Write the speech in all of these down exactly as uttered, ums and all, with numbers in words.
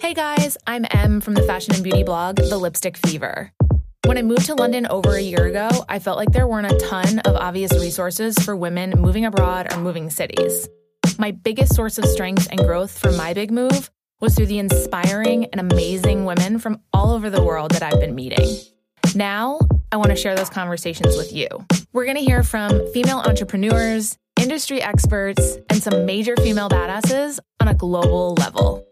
Hey guys, I'm Em from the fashion and beauty blog, The Lipstick Fever. When I moved to London over a year ago, I felt like there weren't a ton of obvious resources for women moving abroad or moving cities. My biggest source of strength and growth for my big move was through the inspiring and amazing women from all over the world that I've been meeting. Now, I want to share those conversations with you. We're going to hear from female entrepreneurs, industry experts, and some major female badasses on a global level.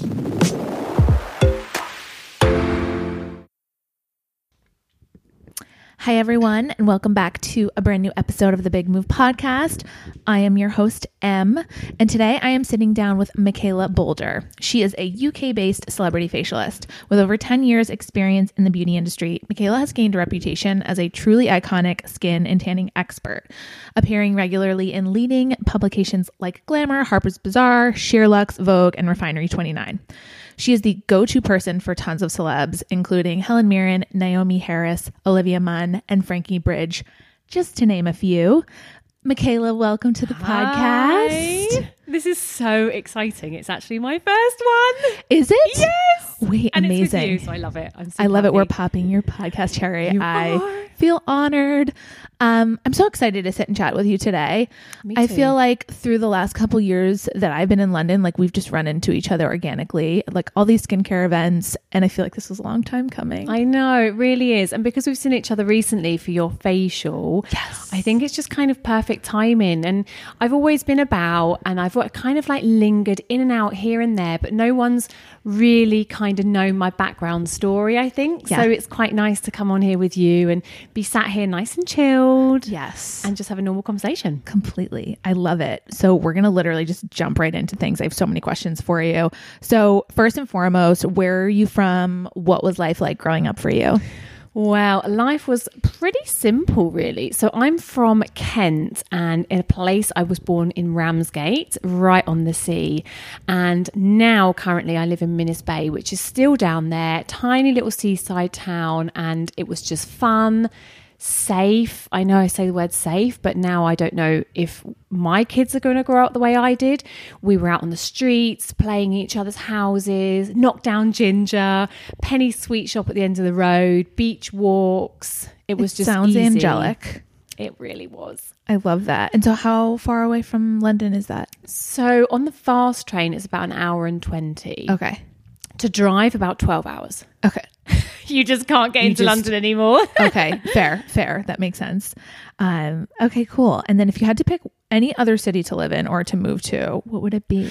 Hi, everyone, and welcome back to a brand new episode of the Big Move podcast. I am your host, Em, and today I am sitting down with Michaela Boulder. She is a U K-based celebrity facialist. With over ten years experience in the beauty industry, Michaela has gained a reputation as a truly iconic skin and tanning expert, appearing regularly in leading publications like Glamour, Harper's Bazaar, Sheerluxe, Vogue, and Refinery twenty-nine. She is the go-to person for tons of celebs, including Helen Mirren, Naomi Harris, Olivia Munn, and Frankie Bridge, just to name a few. Michaela, welcome to the Hi. podcast. This is so exciting. It's actually my first one. Is it? Yes. Wait, and amazing. It's with you, so I love it. I'm so I love happy. it. We're popping your podcast cherry. You I are. feel honored. Um, I'm so excited to sit and chat with you today. Me I too. feel like through the last couple years that I've been in London, like we've just run into each other organically, like all these skincare events. And I feel like this was a long time coming. I know, it really is. And because we've seen each other recently for your facial, Yes. I think it's just kind of perfect timing. And I've always been about, and I've kind of like lingered in and out here and there, but no one's really kind of known my background story, I think. Yeah. So it's quite nice to come on here with you and be sat here nice and chilled. Yes. And just have a normal conversation. Completely. I love it. So we're going to literally just jump right into things. I have so many questions for you. So first and foremost, where are you from? What was life like growing up for you? Well, life was pretty simple, really. So I'm from Kent, and in a place I was born in Ramsgate, right on the sea. And now currently I live in Minas Bay, which is still down there, tiny little seaside town. And it was just fun, safe. I know I say the word safe, but now I don't know if my kids are going to grow up the way I did. We were out on the streets, playing in each other's houses, knock down ginger, penny sweet shop at the end of the road, beach walks. It was It just sounds easy. angelic. It really was. I love that. And so how far away from London is that? So on the fast train, it's about an hour and twenty. Okay. To drive, about twelve hours. Okay. You just can't get You into just- London anymore. Okay. Fair. Fair. That makes sense. Um, okay, cool. And then if you had to pick any other city to live in or to move to, what would it be?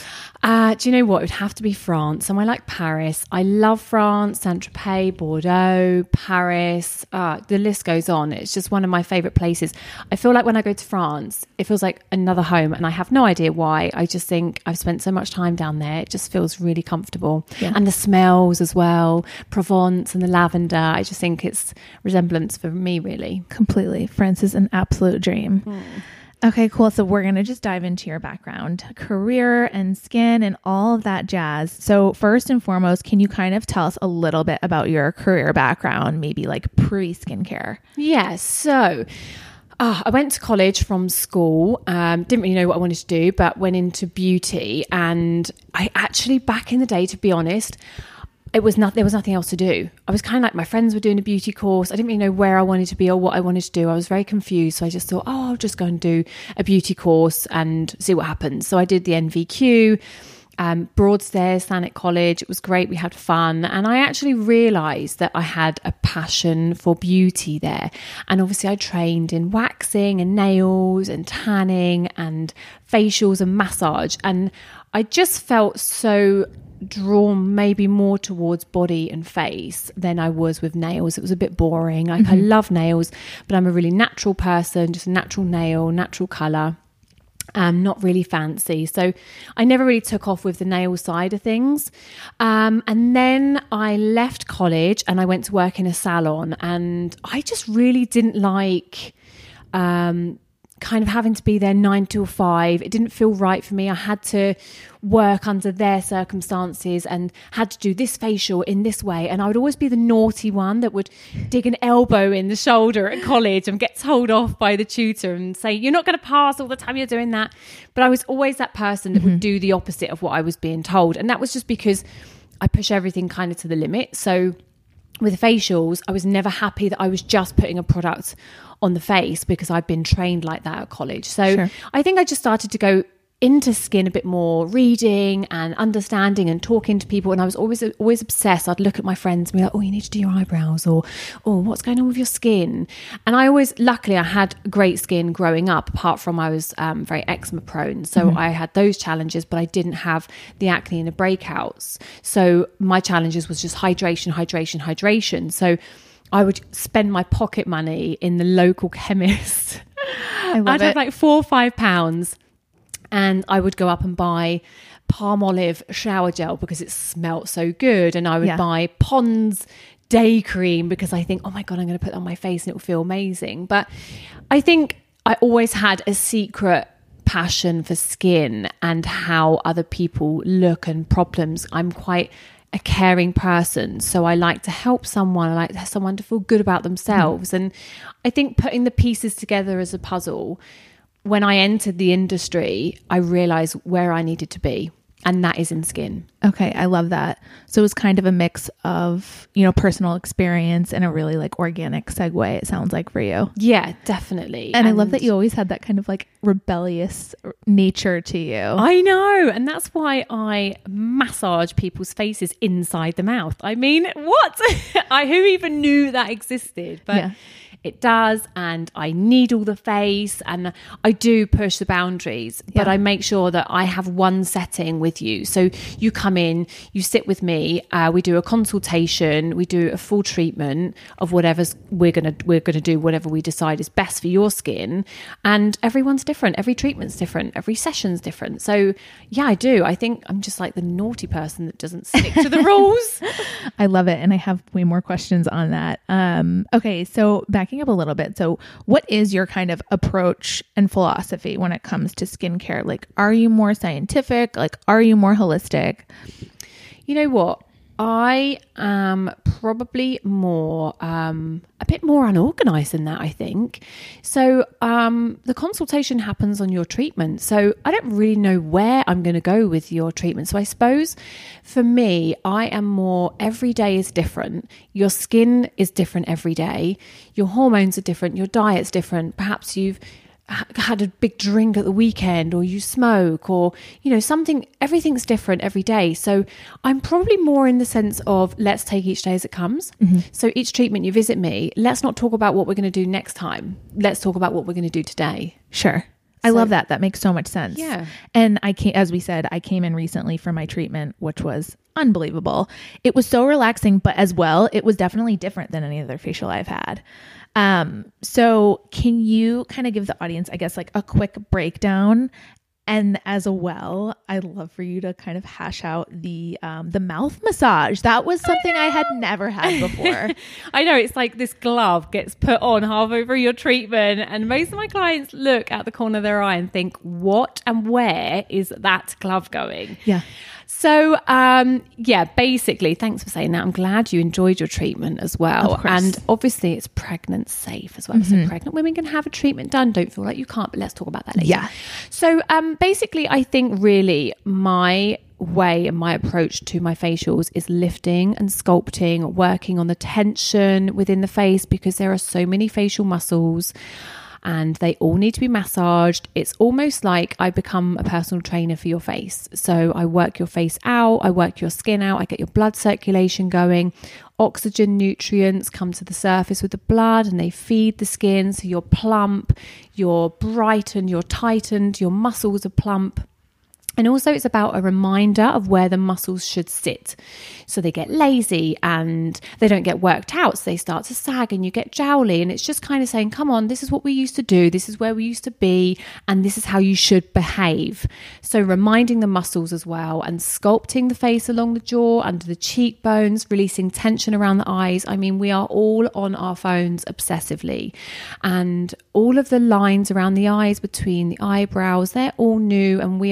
Uh, do you know what? It would have to be France. So I like Paris. I love France, Saint-Tropez, Bordeaux, Paris. Uh, the list goes on. It's just one of my favorite places. I feel like when I go to France, it feels like another home, and I have no idea why. I just think I've spent so much time down there. It just feels really comfortable. Yeah. And the smells as well, Provence and the lavender. I just think it's resemblance for me, really. Completely. France is an absolute dream. Mm. Okay, cool. So we're going to just dive into your background, career and skin and all of that jazz. So first and foremost, can you kind of tell us a little bit about your career background, maybe like pre-skincare? Yeah, so uh, I went to college from school, um, didn't really know what I wanted to do, but went into beauty. And I actually, back in the day, to be honest, it was not, there was nothing else to do. I was kind of like, my friends were doing a beauty course. I didn't really know where I wanted to be or what I wanted to do. I was very confused. So I just thought, oh, I'll just go and do a beauty course and see what happens. So I did the N V Q, um, Broadstairs, Thanet College. It was great. We had fun. And I actually realised that I had a passion for beauty there. And obviously I trained in waxing and nails and tanning and facials and massage. And I just felt so drawn maybe more towards body and face than I was with nails. It was a bit boring. Like mm-hmm. I love nails, but I'm a really natural person, just a natural nail, natural colour. Um, not really fancy. So I never really took off with the nail side of things. Um, and then I left college and I went to work in a salon, and I just really didn't like um, kind of having to be there nine till five. It didn't feel right for me. I had to work under their circumstances and had to do this facial in this way. And I would always be the naughty one that would dig an elbow in the shoulder at college and get told off by the tutor and say, you're not going to pass all the time you're doing that. But I was always that person that mm-hmm. would do the opposite of what I was being told. And that was just because I push everything kind of to the limit. So with facials, I was never happy that I was just putting a product on the face because I'd been trained like that at college. So sure. I think I just started to go into skin a bit more, reading and understanding and talking to people. And I was always always obsessed. I'd look at my friends and be like, oh, you need to do your eyebrows, or oh, what's going on with your skin? And I always, luckily I had great skin growing up, apart from I was um, very eczema prone. So mm-hmm. I had those challenges, but I didn't have the acne and the breakouts. So my challenges was just hydration, hydration, hydration. So I would spend my pocket money in the local chemist. I love I'd it. have like four or five pounds. And I would go up and buy Palmolive shower gel because it smelt so good. And I would yeah. buy Pond's day cream because I think, oh my God, I'm going to put that on my face and it will feel amazing. But I think I always had a secret passion for skin and how other people look and problems. I'm quite a caring person. So I like to help someone. I like someone to feel good about themselves. Mm. And I think putting the pieces together as a puzzle, when I entered the industry, I realized where I needed to be, and that is in skin. Okay, I love that. So it was kind of a mix of, you know, personal experience and a really like organic segue, it sounds like, for you. Yeah, definitely. And, and I love that you always had that kind of like rebellious nature to you. I know. And that's why I massage people's faces inside the mouth. I mean, what? I who even knew that existed? But yeah. It does, and I needle the face, and I do push the boundaries, but yeah. I make sure that I have one setting with you. So you come in, you sit with me, uh, we do a consultation, we do a full treatment of whatever's we're gonna we're gonna do, whatever we decide is best for your skin. And everyone's different, every treatment's different, every session's different. So yeah, I do. I think I'm just like the naughty person that doesn't stick to the rules. I love it, and I have way more questions on that. Um, okay, so back up a little bit. So what is your kind of approach and philosophy when it comes to skincare? Like, are you more scientific? Like, are you more holistic? You know what? I am probably more, um, a bit more unorganized than that, I think. So um, the consultation happens on your treatment. So I don't really know where I'm going to go with your treatment. So I suppose for me, I am more, every day is different. Your skin is different every day. Your hormones are different. Your diet's different. Perhaps you've had a big drink at the weekend, or you smoke, or, you know, something, everything's different every day. So I'm probably more in the sense of, let's take each day as it comes. Mm-hmm. So each treatment you visit me, let's not talk about what we're going to do next time. Let's talk about what we're going to do today. Sure. I so, love that. That makes so much sense. Yeah. And I came, as we said, I came in recently for my treatment, which was unbelievable. It was so relaxing, but as well, it was definitely different than any other facial I've had. Um, so can you kind of give the audience, I guess, like a quick breakdown? And as well, I'd love for you to kind of hash out the um, the mouth massage. That was something I, I had never had before. I know, it's like this glove gets put on halfway through your treatment, and most of my clients look at the corner of their eye and think, what and where is that glove going? Yeah. So, um, yeah, basically, thanks for saying that. I'm glad you enjoyed your treatment as well. Of course. And obviously it's pregnant safe as well. Mm-hmm. So pregnant women can have a treatment done. Don't feel like you can't, but let's talk about that later. Yeah. So um, basically, I think really my way and my approach to my facials is lifting and sculpting, working on the tension within the face, because there are so many facial muscles and they all need to be massaged. It's almost like I become a personal trainer for your face. So I work your face out, I work your skin out, I get your blood circulation going. Oxygen, nutrients come to the surface with the blood and they feed the skin. So you're plump, you're brightened, you're tightened, your muscles are plump. And also it's about a reminder of where the muscles should sit. So they get lazy and they don't get worked out. So they start to sag and you get jowly. And it's just kind of saying, come on, this is what we used to do. This is where we used to be. And this is how you should behave. So reminding the muscles as well, and sculpting the face along the jaw, under the cheekbones, releasing tension around the eyes. I mean, we are all on our phones obsessively. And all of the lines around the eyes, between the eyebrows, they're all new. And we are just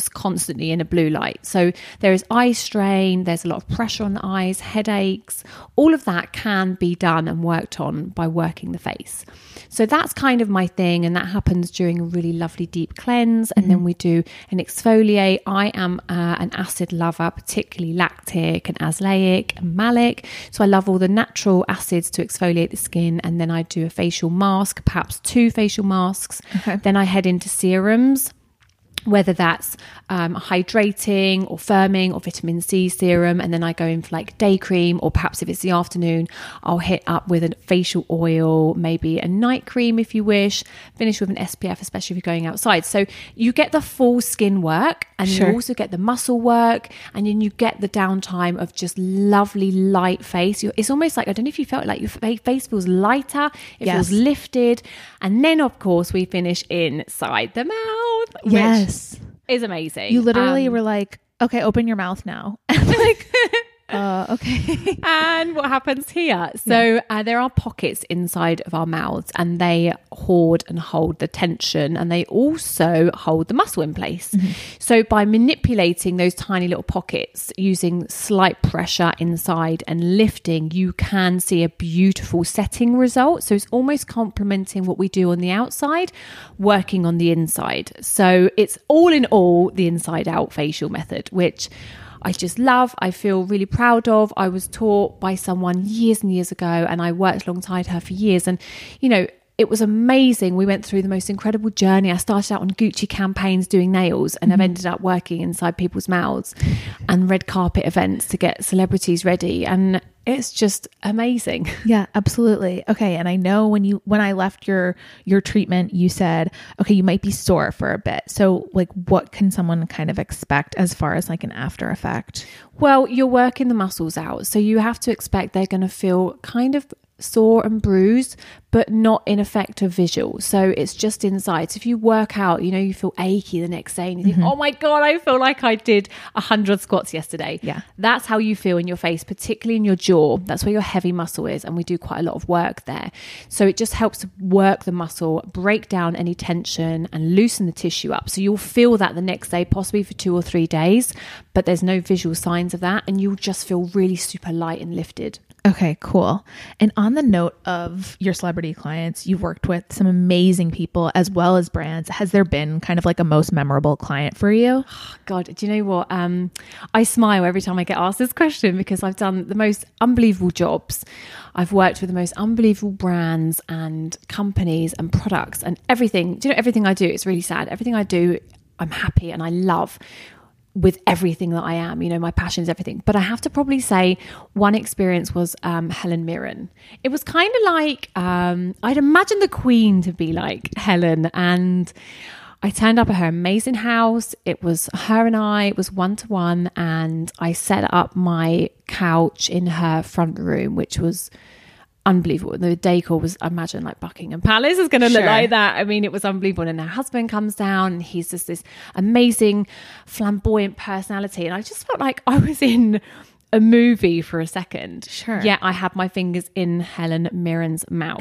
just constantly in a blue light. So there is eye strain, there's a lot of pressure on the eyes, headaches. All of that can be done and worked on by working the face. So that's kind of my thing, and that happens during a really lovely deep cleanse. And mm-hmm. then we do an exfoliate. I am uh, an acid lover, particularly lactic and azelaic and malic. So I love all the natural acids to exfoliate the skin. And then I do a facial mask, perhaps two facial masks. Okay. Then I head into serums, whether that's um, hydrating or firming or vitamin C serum. And then I go in for like day cream, or perhaps if it's the afternoon, I'll hit up with a facial oil, maybe a night cream if you wish, finish with an S P F, especially if you're going outside. So you get the full skin work, and sure. you also get the muscle work, and then you get the downtime of just lovely light face. You're, it's almost like, I don't know if you felt like your face feels lighter, it yes. feels lifted. And then of course we finish inside the mouth, yes. which is amazing. You literally um, were like, okay, open your mouth now. like, uh, okay. And what happens here? So yeah. uh, there are pockets inside of our mouths, and they hoard and hold the tension, and they also hold the muscle in place. Mm-hmm. So by manipulating those tiny little pockets, using slight pressure inside and lifting, you can see a beautiful setting result. So it's almost complementing what we do on the outside, working on the inside. So it's all in all the inside out facial method, which I just love, I feel really proud of. I was taught by someone years and years ago, and I worked alongside her for years. And, you know, it was amazing. We went through the most incredible journey. I started out on Gucci campaigns doing nails, and mm-hmm. I've ended up working inside people's mouths and red carpet events to get celebrities ready. And it's just amazing. Yeah, absolutely. Okay. And I know when you, when I left your, your treatment, you said, okay, you might be sore for a bit. So like, what can someone kind of expect as far as like an after effect? Well, you're working the muscles out. So you have to expect they're going to feel kind of sore and bruised, but not in effect of visual. So it's just inside. So if you work out, you know, you feel achy the next day and you think, mm-hmm. oh my God, I feel like I did a hundred squats yesterday. Yeah. That's how you feel in your face, particularly in your jaw. That's where your heavy muscle is. And we do quite a lot of work there. So it just helps to work the muscle, break down any tension and loosen the tissue up. So you'll feel that the next day, possibly for two or three days, but there's no visual signs of that. And you'll just feel really super light and lifted. Okay, cool. And on the note of your celebrity clients, you've worked with some amazing people as well as brands. Has there been kind of like a most memorable client for you? Oh, God, do you know what? Um, I smile every time I get asked this question because I've done the most unbelievable jobs. I've worked with the most unbelievable brands and companies and products and everything. Do you know, everything I do, it's really sad. Everything I do, I'm happy and I love with everything that I am. You know, my passion is everything. But I have to probably say one experience was um, Helen Mirren. It was kind of like, um, I'd imagine the Queen to be like Helen. And I turned up at her amazing house. It was her and I, it was one-to-one. And I set up my couch in her front room, which was unbelievable. The decor was, I imagine, like Buckingham Palace is going to sure. look like that. I mean, it was unbelievable. And her husband comes down and he's just this amazing, flamboyant personality. And I just felt like I was in a movie for a second. Sure. Yeah, I had my fingers in Helen Mirren's mouth.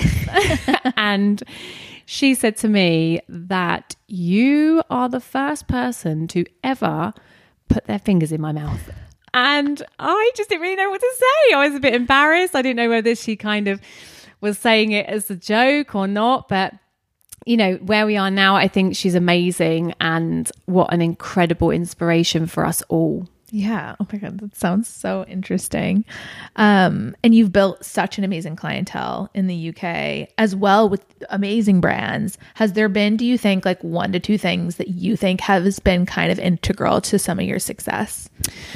And she said to me that you are the first person to ever put their fingers in my mouth. And I just didn't really know what to say. I was a bit embarrassed. I didn't know whether she kind of was saying it as a joke or not. But, you know, where we are now, I think she's amazing. And what an incredible inspiration for us all. Yeah. Oh my God. That sounds so interesting. Um, and you've built such an amazing clientele in the U K as well with amazing brands. Has there been, do you think, like one to two things that you think has been kind of integral to some of your success?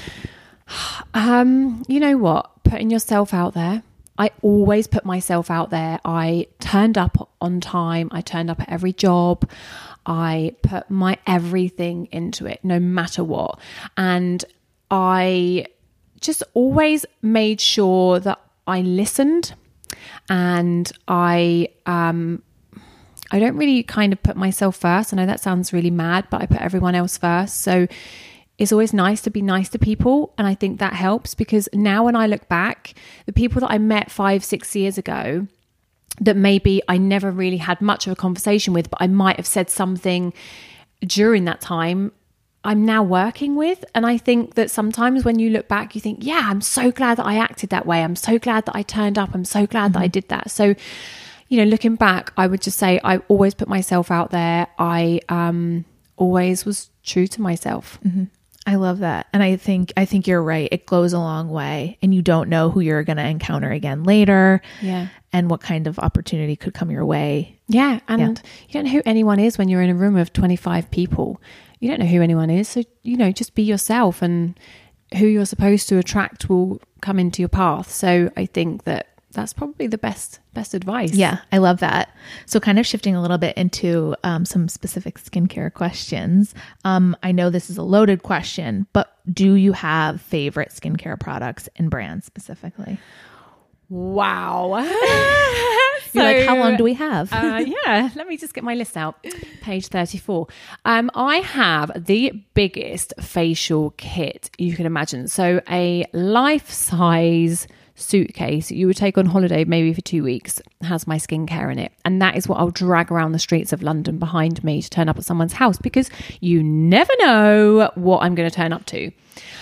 Um, you know what? Putting yourself out there. I always put myself out there. I turned up on time. I turned up at every job. I put my everything into it, no matter what. And I just always made sure that I listened, and I, um, I don't really kind of put myself first. I know that sounds really mad, but I put everyone else first. So it's always nice to be nice to people. And I think that helps, because now when I look back, the people that I met five, six years ago that maybe I never really had much of a conversation with, but I might have said something during that time, I'm now working with. And I think that sometimes when you look back, you think, yeah, I'm so glad that I acted that way. I'm so glad that I turned up. I'm so glad mm-hmm. that I did that. So, you know, looking back, I would just say I always put myself out there. I um, always was true to myself. Mm-hmm. I love that. And I think, I think you're right. It goes a long way, and you don't know who you're going to encounter again later. Yeah. And what kind of opportunity could come your way. Yeah. And yeah. you don't know who anyone is when you're in a room of twenty-five people. You don't know who anyone is. So, you know, just be yourself, and who you're supposed to attract will come into your path. So I think that that's probably the best, best advice. Yeah, I love that. So kind of shifting a little bit into um, some specific skincare questions. Um, I know this is a loaded question, but do you have favorite skincare products and brands specifically? Wow. You're like, how long do we have? uh, yeah, let me just get my list out. Page thirty-four. Um, I have the biggest facial kit you can imagine. So a life-size suitcase you would take on holiday maybe for two weeks has my skincare in it, and that is what I'll drag around the streets of London behind me to turn up at someone's house, because you never know what I'm going to turn up to,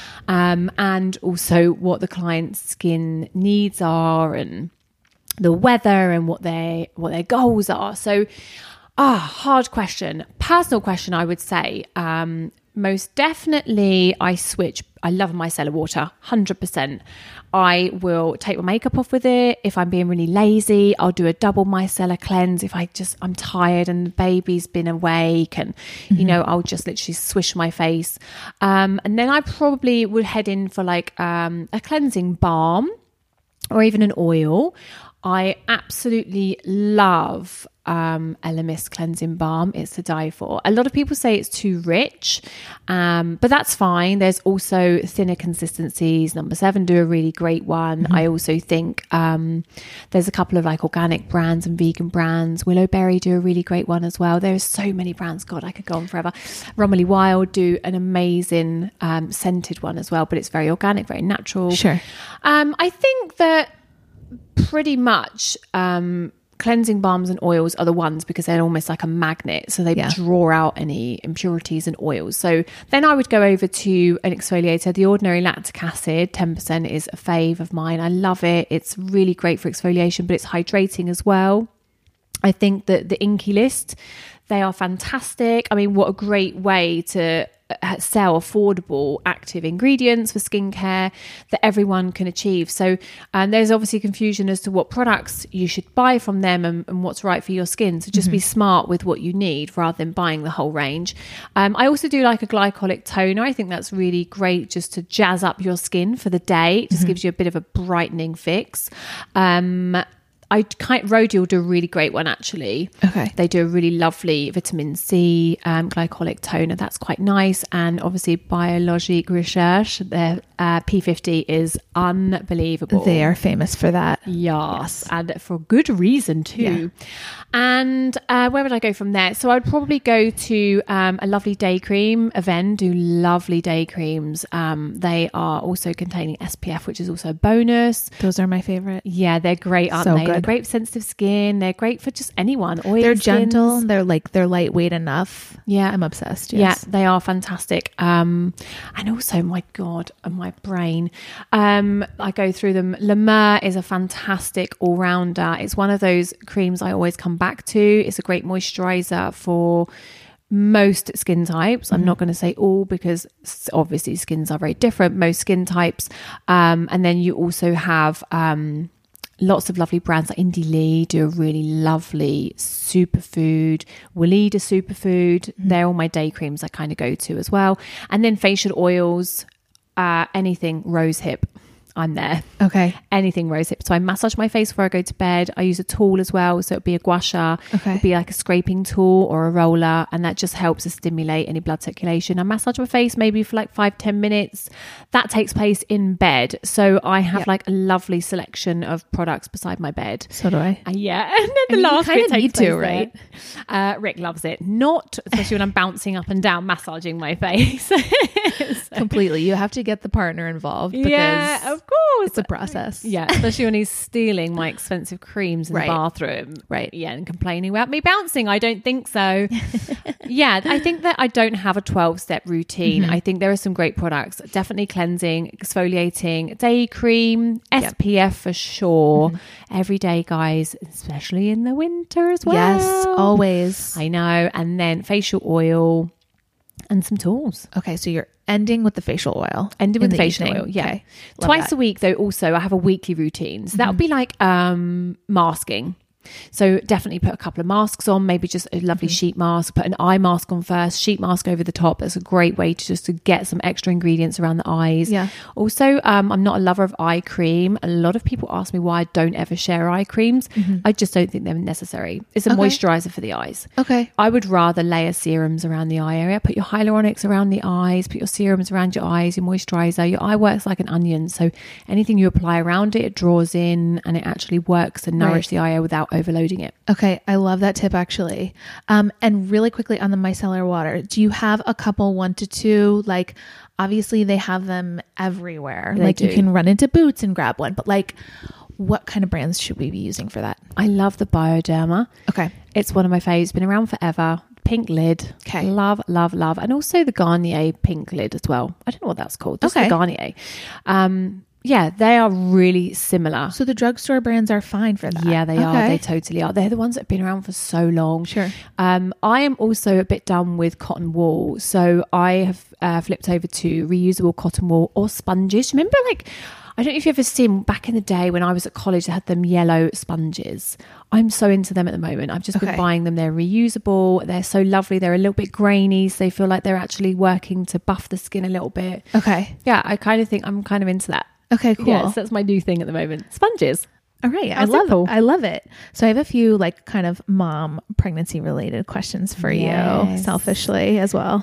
um, and also what the client's skin needs are, and the weather, and what their what their goals are. So ah hard question. Personal question, I would say um most definitely I switch. I love micellar water, one hundred percent. I will take my makeup off with it. If I'm being really lazy, I'll do a double micellar cleanse. If I just, I'm tired and the baby's been awake, and, mm-hmm. you know, I'll just literally swish my face. Um, and then I probably would head in for like um, a cleansing balm or even an oil. I absolutely love um, Elemis cleansing balm. It's to die for. A lot of people say it's too rich, um, but that's fine. There's also thinner consistencies. Number Seven do a really great one. Mm-hmm. I also think um, there's a couple of like organic brands and vegan brands. Willowberry do a really great one as well. There's so many brands. God, I could go on forever. Romilly Wild do an amazing um, scented one as well, but it's very organic, very natural. Sure. Um, I think that pretty much um cleansing balms and oils are the ones, because they're almost like a magnet, so they yeah. draw out any impurities and oils. So then I would go over to an exfoliator. The Ordinary Lactic Acid ten percent is a fave of mine. I love it. It's really great for exfoliation, but it's hydrating as well. I think that the Inkey List, they are fantastic. I mean, what a great way to sell affordable active ingredients for skincare that everyone can achieve. So um, there's obviously confusion as to what products you should buy from them, and, and what's right for your skin. So just mm-hmm. be smart with what you need rather than buying the whole range. Um, I also do like a glycolic toner. I think that's really great just to jazz up your skin for the day. It just mm-hmm. gives you a bit of a brightening fix. Um, I kind Rodial do a really great one, actually. Okay. They do a really lovely vitamin C um, glycolic toner. That's quite nice. And obviously Biologique Recherche, their uh, P fifty is unbelievable. They are famous for that. Yes. yes. And for good reason too. Yeah. And uh, where would I go from there? So I'd probably go to um, a lovely day cream. Aven do lovely day creams. Um, they are also containing S P F, which is also a bonus. Those are my favorite. Yeah, they're great, aren't so they? Good. They're great for sensitive skin. They're great for just anyone. Oily they're skins. gentle. They're like, they're lightweight enough. Yeah. I'm obsessed. Yes. Yeah, they are fantastic. Um, and also, my God, my brain. Um, I go through them. La Mer is a fantastic all-rounder. It's one of those creams I always come back to. It's a great moisturizer for most skin types. Mm-hmm. I'm not going to say all, because obviously skins are very different. Most skin types. Um, and then you also have... Um, lots of lovely brands like Indie Lee do a really lovely superfood. Weleda superfood. Mm-hmm. They're all my day creams I kind of go to as well. And then facial oils, uh, anything rose hip. I'm there. Okay. Anything rose hip. So I massage my face before I go to bed. I use a tool as well. So it'd be a gua sha. Okay. It'd be like a scraping tool or a roller. And that just helps to stimulate any blood circulation. I massage my face maybe for like five, ten minutes. That takes place in bed. So I have yep. like a lovely selection of products beside my bed. So do I. Uh, yeah. And then the and last bit takes place to, right? Uh, Rick loves it. Not, especially when I'm bouncing up and down, massaging my face. So. Completely. You have to get the partner involved. Because yeah, of course. It's a process. Yeah, especially when he's stealing my expensive creams in Right. the bathroom. Right. Yeah, and complaining about me bouncing. I don't think so. Yeah, I think that I don't have a twelve-step routine. Mm-hmm. I think there are some great products. Definitely cleansing, exfoliating, day cream, S P F for sure. Mm-hmm. Every day, guys, especially in the winter as well. Yes, always. I know. And then facial oil and some tools. Okay, so you're ending with the facial oil. Ending in with the the facial evening. oil, yeah. Okay. Love Twice that. a week, though, also, I have a weekly routine. So that would be like um, masking. So definitely put a couple of masks on, maybe just a lovely Mm-hmm. sheet mask, put an eye mask on first, sheet mask over the top. That's a great way to just to get some extra ingredients around the eyes. Yeah. Also, um, I'm not a lover of eye cream. A lot of people ask me why I don't ever share eye creams. Mm-hmm. I just don't think they're necessary. It's a Okay. moisturizer for the eyes. Okay. I would rather layer serums around the eye area. Put your hyaluronics around the eyes, put your serums around your eyes, your moisturizer. Your eye works like an onion. So anything you apply around it, it draws in and it actually works and nourish Right. the eye area without overloading it. Okay, I love that tip actually. Um, and really quickly on the micellar water, do you have a couple one to two? Like, obviously they have them everywhere. They like you do. can run into Boots and grab one, but like, what kind of brands should we be using for that? I love the Bioderma. Okay. It's one of my faves. Been around forever. Pink lid. Okay. Love, love, love. And also the Garnier pink lid as well. I don't know what that's called. Just Okay. the Garnier. Um, yeah, they are really similar. So the drugstore brands are fine for that. Yeah, they are. Okay. They totally are. They're the ones that have been around for so long. Sure. Um, I am also a bit done with cotton wool. So I have uh, flipped over to reusable cotton wool or sponges. Remember, like, I don't know if you've ever seen back in the day when I was at college, they had them yellow sponges. I'm so into them at the moment. I've just Okay. been buying them. They're reusable. They're so lovely. They're a little bit grainy. So they feel like they're actually working to buff the skin a little bit. Okay. Yeah, I kind of think I'm kind of into that. Okay, cool. Yes, that's my new thing at the moment. Sponges. All right. I How love simple. it. I love it. So I have a few like kind of mom pregnancy related questions for you Yes. selfishly as well.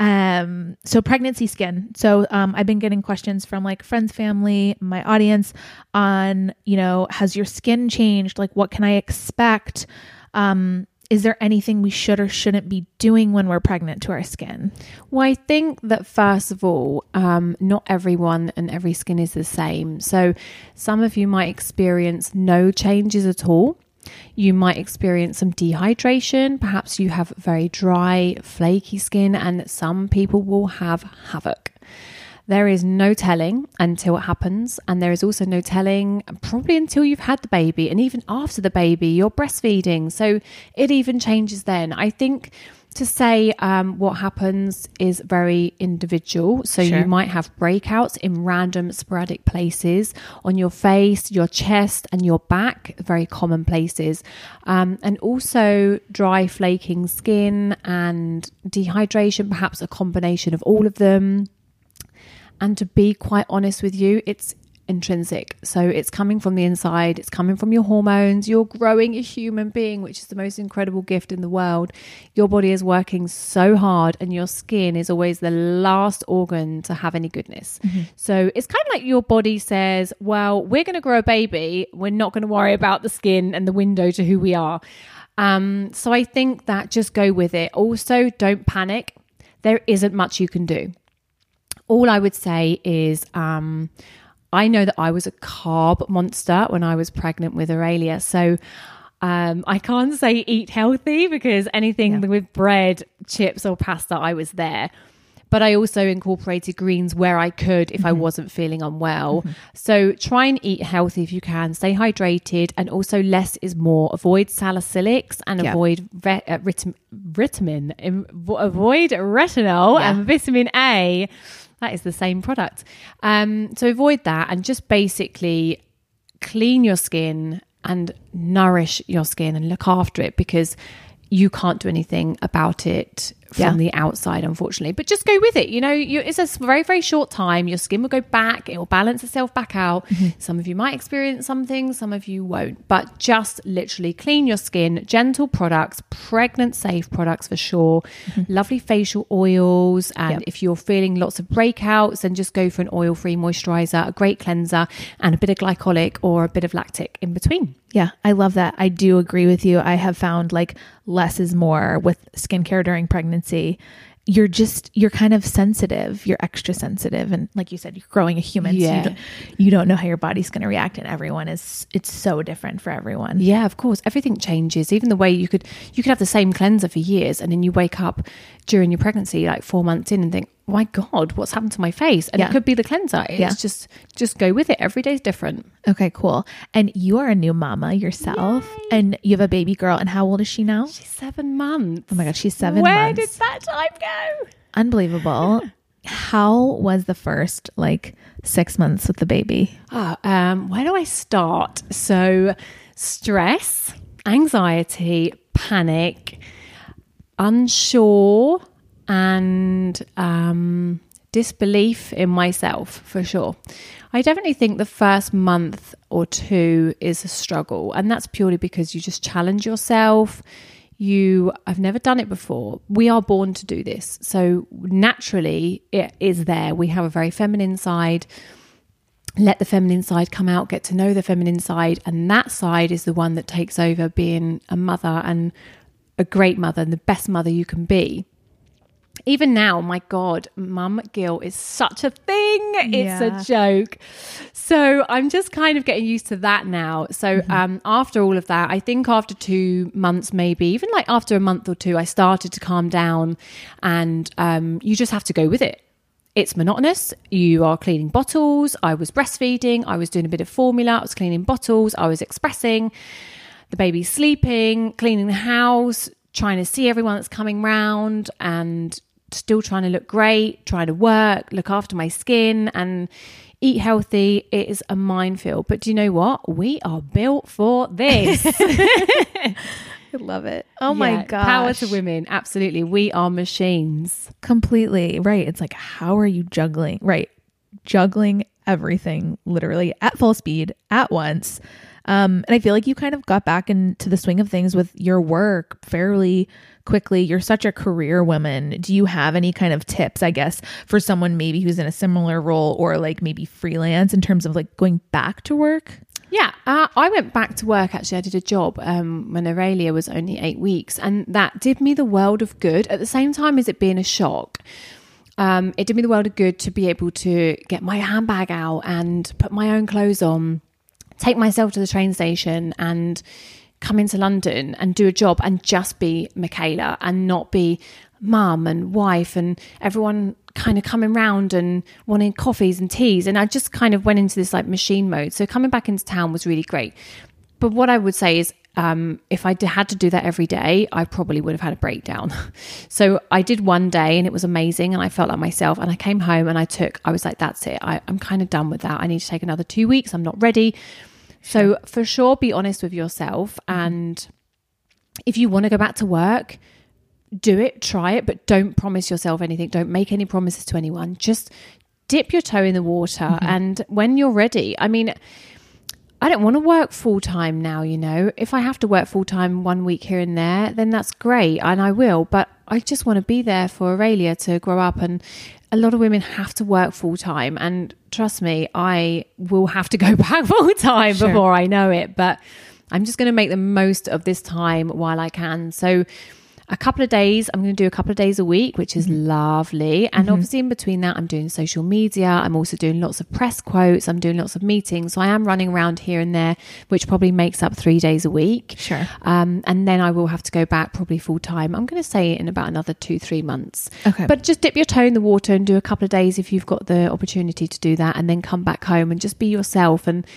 Um, so pregnancy skin. So um, I've been getting questions from like friends, family, my audience on, you know, has your skin changed? Like what can I expect? Um, is there anything we should or shouldn't be doing when we're pregnant to our skin? Well, I think that first of all, um, not everyone and every skin is the same. So some of you might experience no changes at all. You might experience some dehydration. Perhaps you have very dry, flaky skin, and some people will have havoc. There is no telling until it happens. And there is also no telling probably until you've had the baby, and even after the baby, you're breastfeeding. So it even changes then. I think to say um, what happens is very individual. So Sure. you might have breakouts in random sporadic places on your face, your chest and your back, very common places. Um, and also dry flaking skin and dehydration, perhaps a combination of all of them. And to be quite honest with you, it's intrinsic. So it's coming from the inside. It's coming from your hormones. You're growing a human being, which is the most incredible gift in the world. Your body is working so hard, and your skin is always the last organ to have any goodness. Mm-hmm. So it's kind of like your body says, well, we're going to grow a baby. We're not going to worry about the skin and the window to who we are. Um, so I think that just go with it. Also, don't panic. There isn't much you can do. All I would say is, um, I know that I was a carb monster when I was pregnant with Aurelia. So um, I can't say eat healthy, because anything Yeah. with bread, chips or pasta, I was there. But I also incorporated greens where I could if mm-hmm. I wasn't feeling unwell. Mm-hmm. So try and eat healthy if you can. Stay hydrated, and also less is more. Avoid salicylics and yeah. avoid re- uh, vitamin, vitamin avoid retinol yeah. and vitamin A. That is the same product. Um, so avoid that, and just basically clean your skin and nourish your skin and look after it, because you can't do anything about it from yeah. the outside, unfortunately. But just go with it. You know, you, it's a very, very short time. Your skin will go back. It will balance itself back out. Mm-hmm. Some of you might experience something, some of you won't. But just literally clean your skin. Gentle products, pregnant safe products for sure. Mm-hmm. Lovely facial oils. And yep. if you're feeling lots of breakouts, then just go for an oil-free moisturizer, a great cleanser, and a bit of glycolic or a bit of lactic in between. Yeah, I love that. I do agree with you. I have found like less is more with skincare during pregnancy. you're just, you're kind of sensitive, you're extra sensitive. And like you said, you're growing a human. Yeah. So you don't, you don't know how your body's going to react, and everyone is, it's so different for everyone. Yeah, of course. Everything changes. Even the way you could, you could have the same cleanser for years, and then you wake up during your pregnancy, like four months in, and think, oh my God, what's happened to my face? And Yeah. it could be the cleanser. It's Yeah. just, just go with it. Every day's different. Okay, cool. And you are a new mama yourself. Yay. And you have a baby girl. And how old is she now? She's seven months. Oh my God, she's seven Where months. did that time go? Unbelievable. How was the first like six months with the baby? Oh, um, where do I start? So stress, anxiety, panic, unsure, and um, disbelief in myself, for sure. I definitely think the first month or two is a struggle, and that's purely because you just challenge yourself. You, I've never done it before. We are born to do this. So naturally it is there. We have a very feminine side. Let the feminine side come out, get to know the feminine side. And that side is the one that takes over being a mother, and a great mother, and the best mother you can be. Even now, my God, mum guilt is such a thing. It's Yeah. a joke. So I'm just kind of getting used to that now. So Mm-hmm. um, after all of that, I think after two months, maybe even like after a month or two, I started to calm down, and um, you just have to go with it. It's monotonous. You are cleaning bottles. I was breastfeeding. I was doing a bit of formula. I was cleaning bottles. I was expressing. The baby's sleeping, cleaning the house, trying to see everyone that's coming round, and still trying to look great, trying to work, look after my skin, and eat healthy. It is a minefield. But do you know what? We are built for this. I love it. Oh my Yeah, gosh. Power to women. Absolutely. We are machines. Completely. Right. It's like, how are you juggling? Right. Juggling everything literally at full speed at once. Um, and I feel like you kind of got back into the swing of things with your work fairly quickly. You're such a career woman. Do you have any kind of tips, I guess, for someone maybe who's in a similar role, or like maybe freelance, in terms of like going back to work? Yeah, uh, I went back to work. Actually, I did a job um, when Aurelia was only eight weeks, and that did me the world of good. At the same time as it being a shock, um, it did me the world of good to be able to get my handbag out and put my own clothes on, take myself to the train station, and come into London and do a job and just be Michaela, and not be mum and wife and everyone kind of coming round and wanting coffees and teas. And I just kind of went into this like machine mode. So coming back into town was really great. But what I would say is, um, if I d- had to do that every day, I probably would have had a breakdown. So I did one day and it was amazing, and I felt like myself, and I came home and I took, I was like, that's it. I, I'm kind of done with that. I need to take another two weeks. I'm not ready. So for sure, be honest with yourself. And if you want to go back to work, do it, try it, but don't promise yourself anything. Don't make any promises to anyone. Just dip your toe in the water. Mm-hmm. And when you're ready, I mean, I don't want to work full time now, you know. If I have to work full time one week here and there, then that's great, and I will. But I just want to be there for Aurelia to grow up. And a lot of women have to work full time, and trust me, I will have to go back full time Sure. before I know it. But I'm just going to make the most of this time while I can. So a couple of days, I'm going to do a couple of days a week, which is mm-hmm. lovely. And mm-hmm. obviously in between that, I'm doing social media. I'm also doing lots of press quotes. I'm doing lots of meetings. So I am running around here and there, which probably makes up three days a week. Sure. Um, and then I will have to go back probably full time. I'm going to say in about another two, three months. Okay. But just dip your toe in the water and do a couple of days if you've got the opportunity to do that, and then come back home and just be yourself. And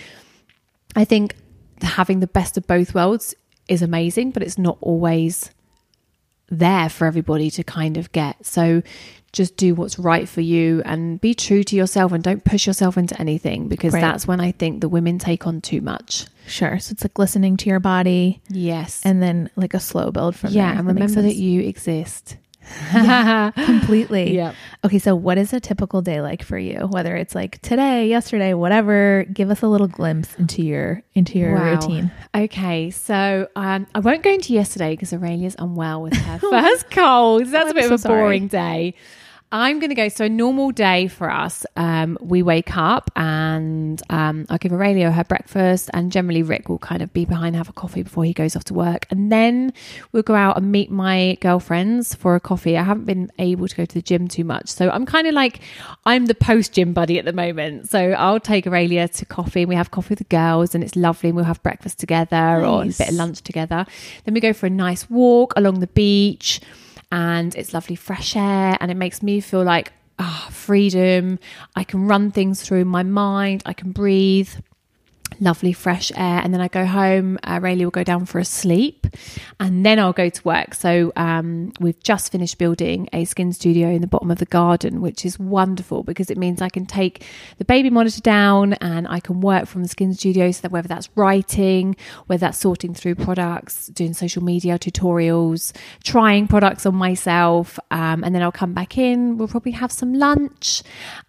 I think having the best of both worlds is amazing, but it's not always there for everybody to kind of get. So just do what's right for you and be true to yourself, and don't push yourself into anything, because right. that's when I think the women take on too much. Sure. So it's like listening to your body. Yes. And then like a slow build from yeah, there. and That makes remember that sense. you exist. Yeah, completely. Yeah. Okay, so what is a typical day like for you? Whether it's like today, yesterday, whatever, give us a little glimpse into your into your Wow. routine. Okay, so um, I won't go into yesterday because Aurelia's unwell with her first cold. So that's Oh, a bit I'm of so a boring sorry. day. I'm going to go. So a normal day for us, um, we wake up and um, I'll give Aurelia her breakfast, and generally Rick will kind of be behind, have a coffee before he goes off to work. And then we'll go out and meet my girlfriends for a coffee. I haven't been able to go to the gym too much. So I'm kind of like, I'm the post-gym buddy at the moment. So I'll take Aurelia to coffee and we have coffee with the girls and it's lovely. And we'll have breakfast together nice. Or a bit of lunch together. Then we go for a nice walk along the beach. And it's lovely fresh air, and it makes me feel like ah, oh, freedom. I can run things through my mind. I can breathe. Lovely fresh air. And then I go home. Uh, Rayleigh will go down for a sleep, and then I'll go to work. So um, we've just finished building a skin studio in the bottom of the garden, which is wonderful because it means I can take the baby monitor down and I can work from the skin studio. So that whether that's writing, whether that's sorting through products, doing social media tutorials, trying products on myself, um, and then I'll come back in. We'll probably have some lunch,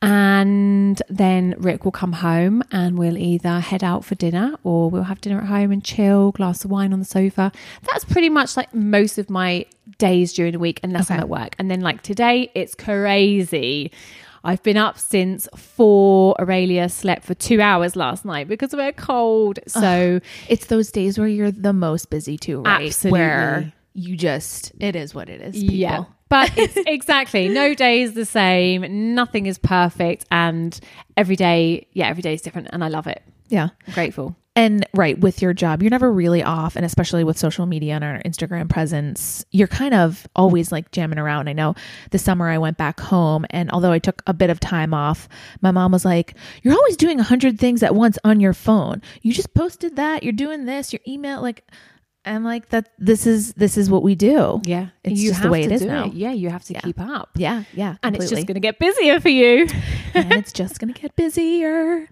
and then Rick will come home and we'll either head out for dinner or we'll have dinner at home and chill, glass of wine on the sofa. That's pretty much like most of my days during the week, unless okay. I'm at work. And then like today, it's crazy. I've been up since four. Aurelia slept for two hours last night because of her cold. So Ugh. It's those days where you're the most busy too, right? Absolutely. Where you just, it is what it is. People. Yeah. But it's exactly, no day is the same. Nothing is perfect. And every day, yeah, every day is different. And I love it. Yeah. I'm grateful. And right, with your job, you're never really off. And especially with social media and our Instagram presence, you're kind of always like jamming around. I know this summer I went back home, and although I took a bit of time off, my mom was like, you're always doing a hundred things at once on your phone. You just posted that, you're doing this, your email, like... I'm like that. This is this is what we do. Yeah, it's you just the way it is now. It. Yeah, you have to yeah. keep up. Yeah, yeah, and completely. it's just going to get busier for you. And it's just going to get busier.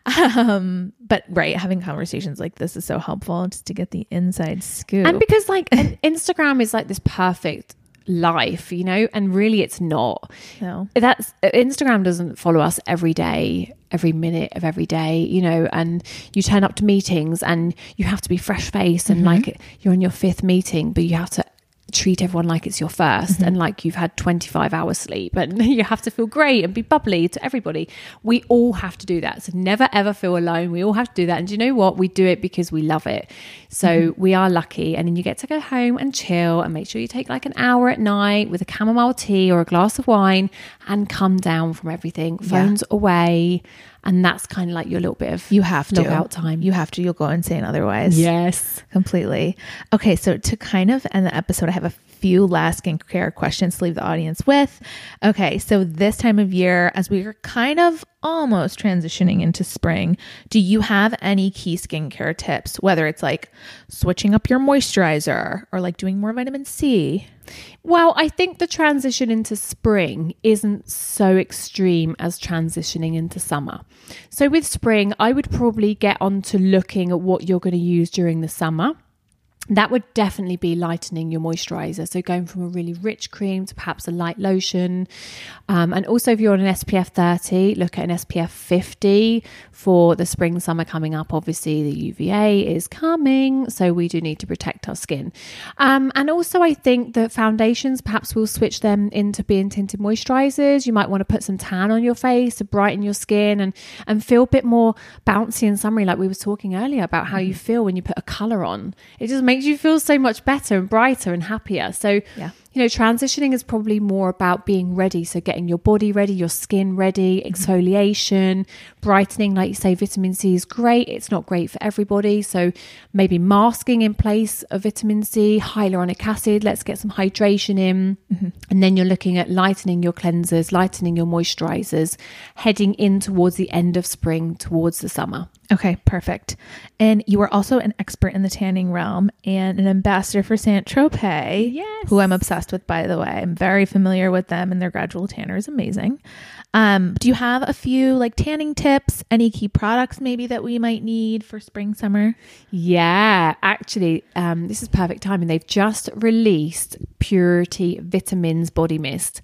Um, but right, having conversations like this is so helpful just to get the inside scoop. And because like Instagram is like this perfect life, you know, and really it's not. No, that's Instagram doesn't follow us every day, every minute of every day, you know, and you turn up to meetings and you have to be fresh faced and mm-hmm. like you're on your fifth meeting, but you have to treat everyone like it's your first mm-hmm. and like you've had twenty-five hours sleep, and you have to feel great and be bubbly to everybody. We all have to do that. So never ever feel alone. We all have to do that. And do you know what? We do it because we love it. So mm-hmm. we are lucky. And then you get to go home and chill and make sure you take like an hour at night with a chamomile tea or a glass of wine and come down from everything. Phones yeah. away. And that's kind of like your little bit of you have to log out time. You have to. You'll go insane otherwise. Yes, completely. Okay, so to kind of end the episode, I have a few last skincare questions to leave the audience with. Okay, so this time of year, as we are kind of almost transitioning into spring, do you have any key skincare tips? Whether it's like switching up your moisturizer or like doing more vitamin C. Well, I think the transition into spring isn't so extreme as transitioning into summer. So with spring, I would probably get on to looking at what you're going to use during the summer. That would definitely be lightening your moisturizer. So going from a really rich cream to perhaps a light lotion. Um, and also if you're on an S P F thirty, look at an S P F fifty for the spring, summer coming up. Obviously the U V A is coming, so we do need to protect our skin. Um, and also I think that foundations, perhaps we'll switch them into being tinted moisturizers. You might want to put some tan on your face to brighten your skin and, and feel a bit more bouncy and summery, like we were talking earlier about how you feel when you put a color on. It just makes you feel so much better and brighter and happier. So, yeah. you know, transitioning is probably more about being ready. So getting your body ready, your skin ready, exfoliation, brightening, like you say, vitamin C is great. It's not great for everybody. So maybe masking in place of vitamin C, hyaluronic acid, let's get some hydration in. Mm-hmm. And then you're looking at lightening your cleansers, lightening your moisturizers, heading in towards the end of spring, towards the summer. Okay, perfect. And you are also an expert in the tanning realm and an ambassador for Saint-Tropez, yes. who I'm obsessed with, by the way. I'm very familiar with them, and their gradual tanner is amazing. Um, do you have a few like tanning tips, any key products maybe that we might need for spring, summer? Yeah, actually, um, this is perfect timing. They've just released Purity Vitamins Body Mist,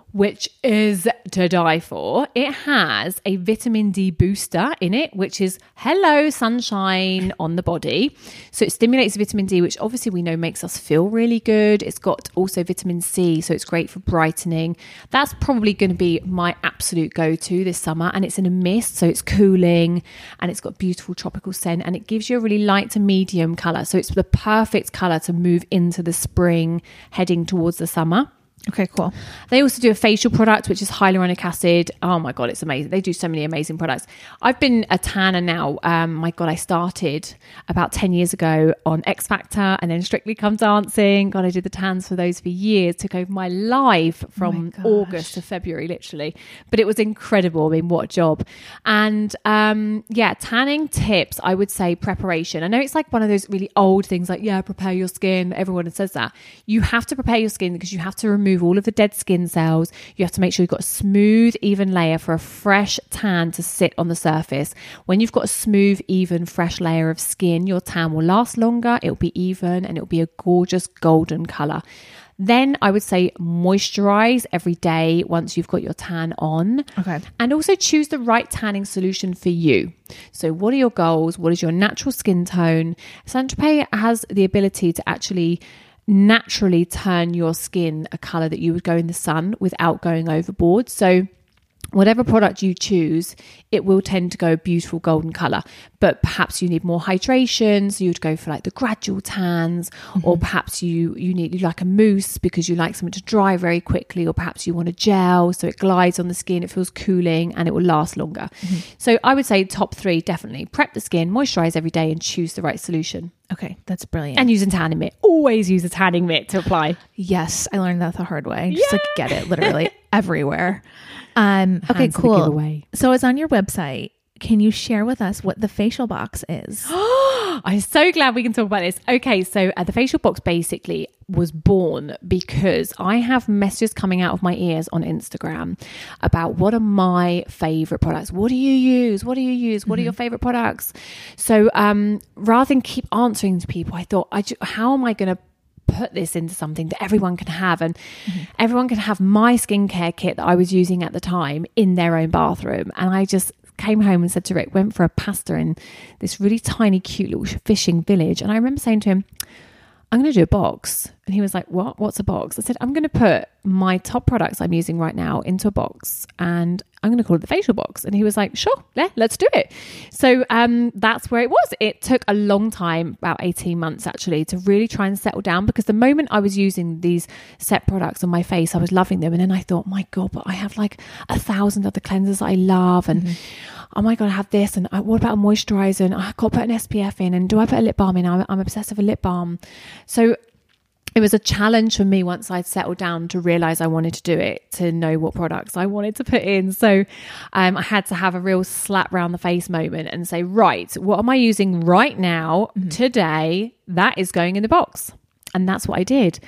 which is to die for. It has a vitamin D booster in it, which is hello sunshine on the body. So it stimulates vitamin D, which obviously we know makes us feel really good. It's got also vitamin C, so it's great for brightening. That's probably going to be my absolute go-to this summer. And it's in a mist, so it's cooling and it's got beautiful tropical scent, and it gives you a really light to medium color. So it's the perfect color to move into the spring, heading towards the summer. Okay, cool. They also do a facial product, which is hyaluronic acid. Oh my God, it's amazing. They do so many amazing products. I've been a tanner now. Um, my God, I started about ten years ago on X Factor and then Strictly Come Dancing. God, I did the tans for those for years. Took over my life from oh August to February, literally. But it was incredible. I mean, what a job. And um, yeah, tanning tips, I would say preparation. I know it's like one of those really old things like, yeah, prepare your skin. Everyone says that. You have to prepare your skin because you have to remove all of the dead skin cells. You have to make sure you've got a smooth, even layer for a fresh tan to sit on the surface. When you've got a smooth, even, fresh layer of skin, your tan will last longer, it'll be even, and it'll be a gorgeous golden color. Then I would say moisturize every day once you've got your tan on. Okay. And also choose the right tanning solution for you. So what are your goals? What is your natural skin tone? Saint Tropez has the ability to actually naturally turn your skin a color that you would go in the sun without going overboard. So whatever product you choose, it will tend to go a beautiful golden color, but perhaps you need more hydration, so you'd go for like the gradual tans, mm-hmm. or perhaps you you need you like a mousse because you like something to dry very quickly, or perhaps you want a gel so it glides on the skin, it feels cooling, and it will last longer. Mm-hmm. So I would say top three, definitely prep the skin, moisturize every day, and choose the right solution. Okay, that's brilliant. And use a tanning mitt. Always use a tanning mitt to apply. Yes, I learned that the hard way. Just yeah. like get it literally everywhere. Um, okay, Hands cool. So it's on your website. Can you share with us what the facial box is? I'm so glad we can talk about this. Okay, so uh, the facial box basically was born because I have messages coming out of my ears on Instagram about what are my favorite products. What do you use? What do you use? What mm-hmm. are your favorite products? So um, rather than keep answering to people, I thought, I ju- how am I going to put this into something that everyone can have, and mm-hmm. everyone can have my skincare kit that I was using at the time in their own bathroom. And I just came home and said to Rick, went for a pasta in this really tiny, cute little fishing village. And I remember saying to him, I'm going to do a box. And he was like, what? What's a box? I said, I'm going to put my top products I'm using right now into a box, and I'm going to call it the facial box. And he was like, sure, yeah, let's do it. So um, that's where it was. It took a long time, about eighteen months actually, to really try and settle down, because the moment I was using these set products on my face, I was loving them. And then I thought, my God, but I have like a thousand other cleansers I love. And mm-hmm. oh my God, I have this. And I, what about a moisturizer? And I've got to put an S P F in. And do I put a lip balm in? I'm, I'm obsessed with a lip balm. So it was a challenge for me once I'd settled down to realize I wanted to do it, to know what products I wanted to put in. So um, I had to have a real slap round the face moment and say, right, what am I using right now, mm-hmm. today, that is going in the box? And that's what I did.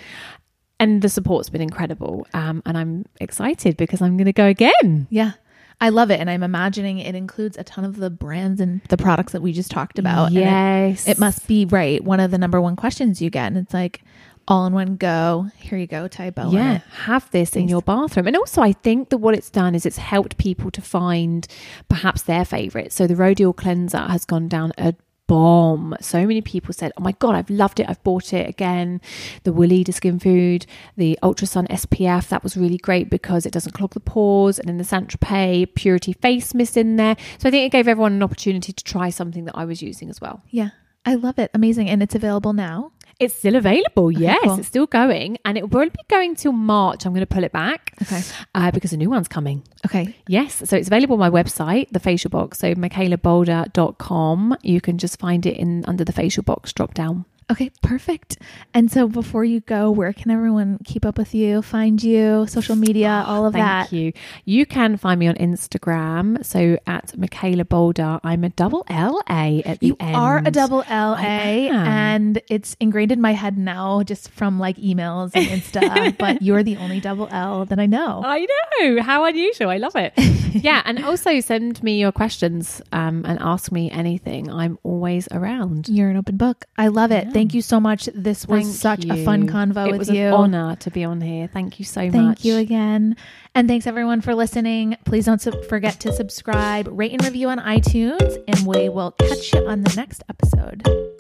And the support's been incredible. Um, and I'm excited because I'm going to go again. Yeah. I love it. And I'm imagining it includes a ton of the brands and the products that we just talked about. Yes. It, it must be, right, one of the number one questions you get. And it's like, all in one go. Here you go, Tae Bo. Yeah, have this in your bathroom. And also I think that what it's done is it's helped people to find perhaps their favorite. So the Rhodial cleanser has gone down a bomb. So many people said, oh my God, I've loved it. I've bought it again. The Weleda Skin Food, the Ultrasun S P F, that was really great because it doesn't clog the pores. And then the Saint Tropez Purity Face Mist in there. So I think it gave everyone an opportunity to try something that I was using as well. Yeah, I love it. Amazing. And it's available now? It's still available. Okay, yes, cool. It's still going, and it will probably be going till March. I'm going to pull it back. Okay. Uh, because a new one's coming. Okay. Yes. So it's available on my website, the facial box. So michaela bolder dot com. You can just find it in under the facial box drop down. Okay, perfect. And so before you go, where can everyone keep up with you, find you, social media, all of Thank that? Thank you. You can find me on Instagram. So at Michaela Bolder, I'm a double L A at the you end. You are a double L A, and it's ingrained in my head now just from like emails and Insta, but you're the only double L that I know. I know. How unusual. I love it. Yeah. And also send me your questions um, and ask me anything. I'm always around. You're an open book. I love it. Yeah. thank you so much. This was Thank such you. a fun convo it with was you. an honor to be on here. Thank you so Thank much. Thank you again. And thanks everyone for listening. Please don't su- forget to subscribe, rate and review on iTunes, and we will catch you on the next episode.